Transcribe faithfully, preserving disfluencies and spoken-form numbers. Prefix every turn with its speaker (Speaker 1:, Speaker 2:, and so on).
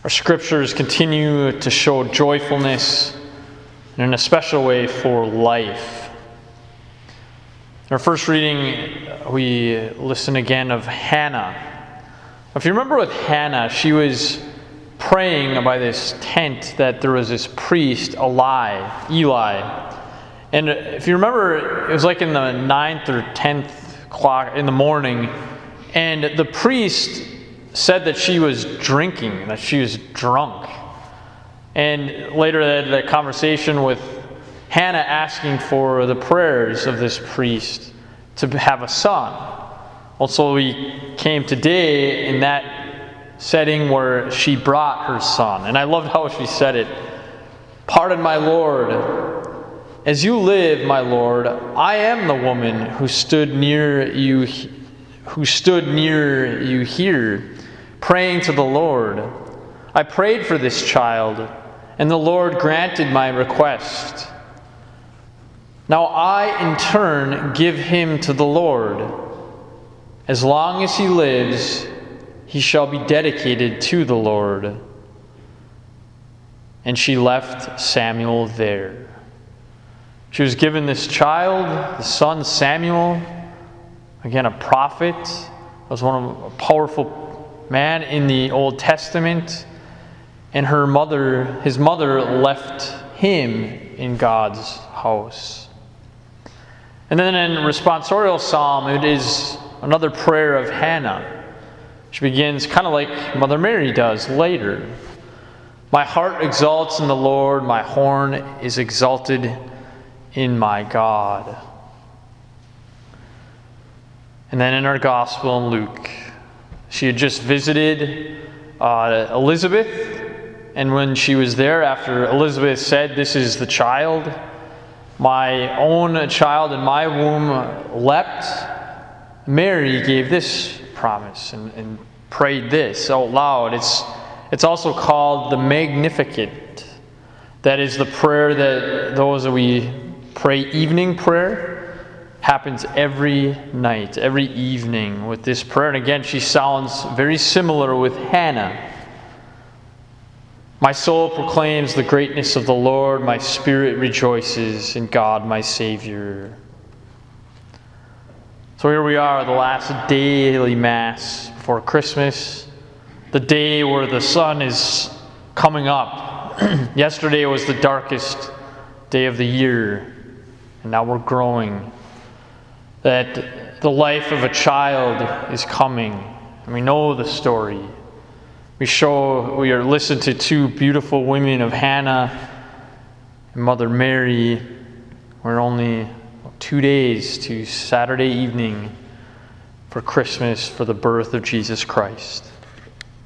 Speaker 1: Our scriptures continue to show joyfulness, and in a special way for life. In our first reading, we listen again of Hannah. If you remember with Hannah, she was praying by this tent that there was this priest, Eli, Eli. And if you remember, it was like in the ninth or tenth clock in the morning, and the priest said that she was drinking, that she was drunk. And later they had a conversation with Hannah asking for the prayers of this priest to have a son. Also, we came today in that setting where she brought her son. And I loved how she said it. "Pardon, my Lord. As you live, my Lord, I am the woman who stood near you, who stood near you here, praying to the Lord. I prayed for this child, and the Lord granted my request. Now I, in turn, give him to the Lord. As long as he lives, he shall be dedicated to the Lord." And she left Samuel there. She was given this child, the son Samuel, again a prophet, was one of a powerful man in the Old Testament, and her mother, his mother, left him in God's house. And then in responsorial psalm, it is another prayer of Hannah. She begins kind of like Mother Mary does later. "My heart exalts in the Lord, my horn is exalted in my God." And then in our gospel in Luke, she had just visited uh, Elizabeth, and when she was there, after Elizabeth said, "This is the child, my own child in my womb leapt," Mary gave this promise and, and prayed this out loud. It's, it's also called the Magnificat. That is the prayer that those that we pray evening prayer happens every night, every evening with this prayer. And again, she sounds very similar with Hannah. "My soul proclaims the greatness of the Lord. My spirit rejoices in God my Savior." So here we are, the last daily Mass before Christmas, the day where the sun is coming up. Yesterday was the darkest day of the year, and now we're growing. That the life of a child is coming, and we know the story. We show, we are listened to two beautiful women of Hannah and Mother Mary. We're only two days to Saturday evening for Christmas, for the birth of Jesus Christ.